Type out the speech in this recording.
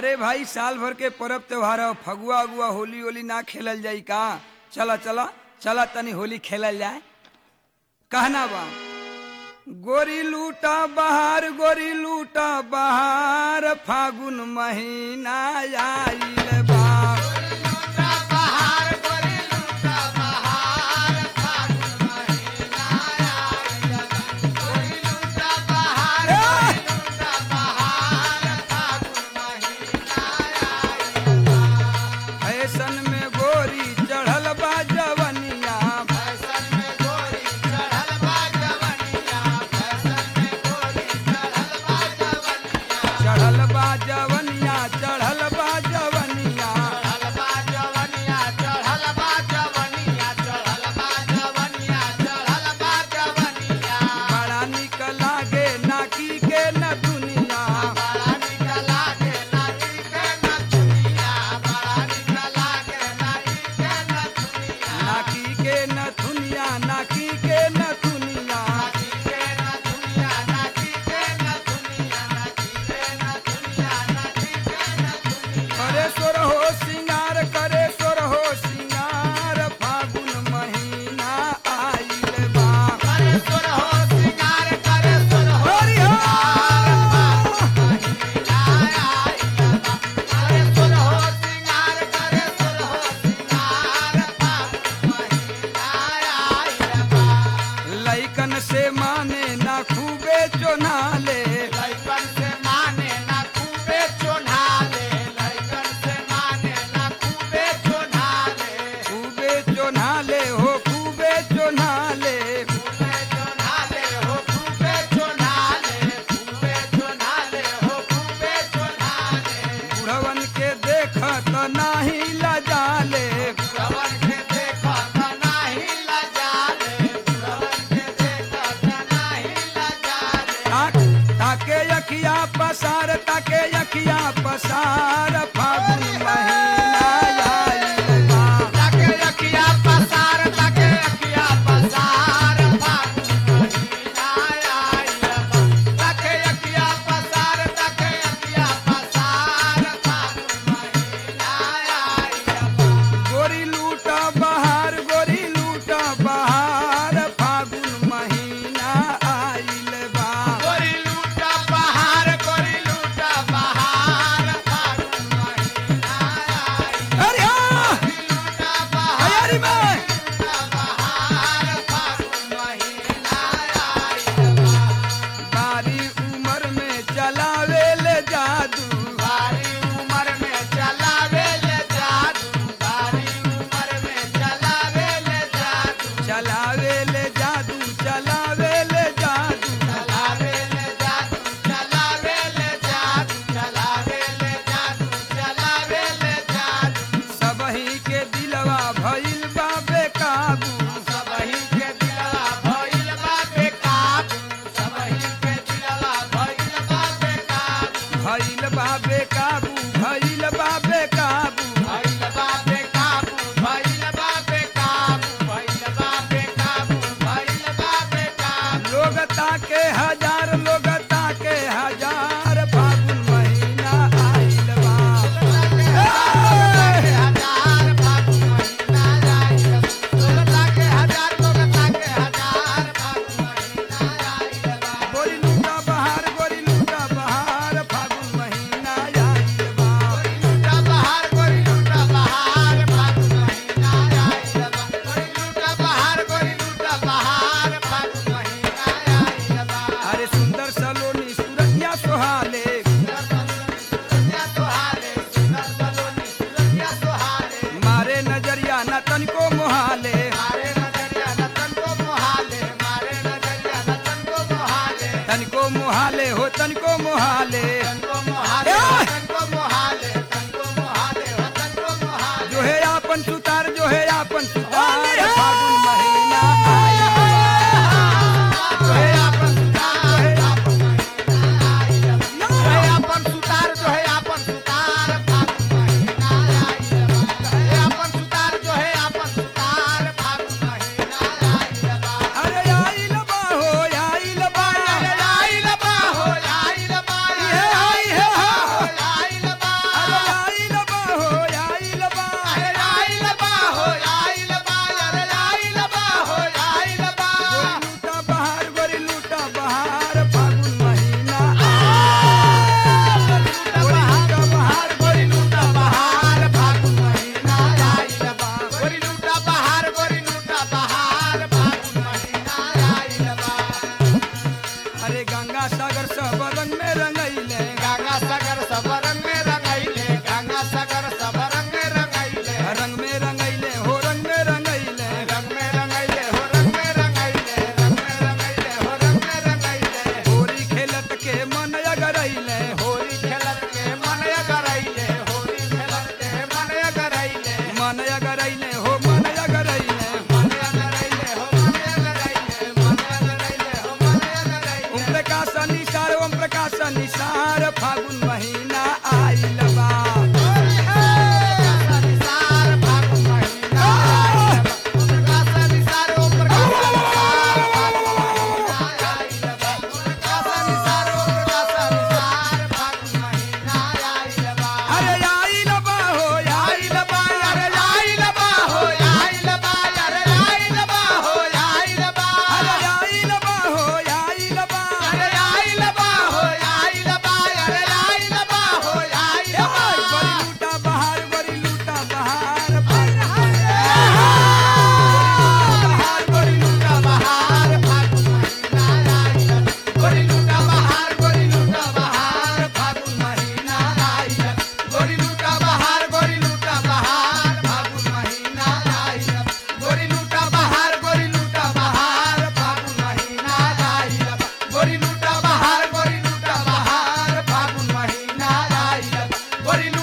अरे भाई साल भर के पर्व त्योहार है, फगुआ अगुआ होली होली ना खेलल जाई का? चला चला चला तनी होली खेलल जाए। कहना बा गोरी लूटा बहार फागुन महीना आइल बा। फैशन में गोरी चढ़ल बा जवनिया, चढ़ल बा जवनिया, चढ़ल बा जवनिया, बड़ा निक लागे नाकी के न दुनिया, नाकी के न दुनिया, नाकी के न दुनिया। करे सोर हो सिंगार, करे सोर हो सिंगार फागुन महीना आइल बा। हरि हो। लइकन से माने ना खूबे चोनाले, खूबे चोनाले हो खूबे चोनाले। बुढ़वन के देखत नाही लजाले, ताके यखिया पसार, ताके यखिया पसार फागुन महीना आइल बा। गोरी लूटा बहार, गोरी लूटा बहार फागुन महीना आइल बा। अरे हाँ, तैयारी में। बारी उम्र में चलावे ले जादू, चलावे ले जादू, चलावे ले जादू। सबही के दिलवा भइल बा बेकाबू, भइल बा बेकाबू, भइल बा बेकाबू। लोग ताके हजार, लोग ताके हजार फागुन महीना आइल बा। हे! गोरी लूटा बहार, गोरी लूटा बहार फागुन महीना आइल बा। अरे सुंदर सलोनी सूरतिया सोहाले, मारे नजरिया न तनिको मोहाले, तनिको मोहाले हो तनिको मोहाले। जो है आपन सुतार, जो है आपन सुतार फागुन महीना आइल बा। जो है आपन सुतार, जो है आपन अरे आइल बा हो, आइल बा, ये आई है हो। गोरी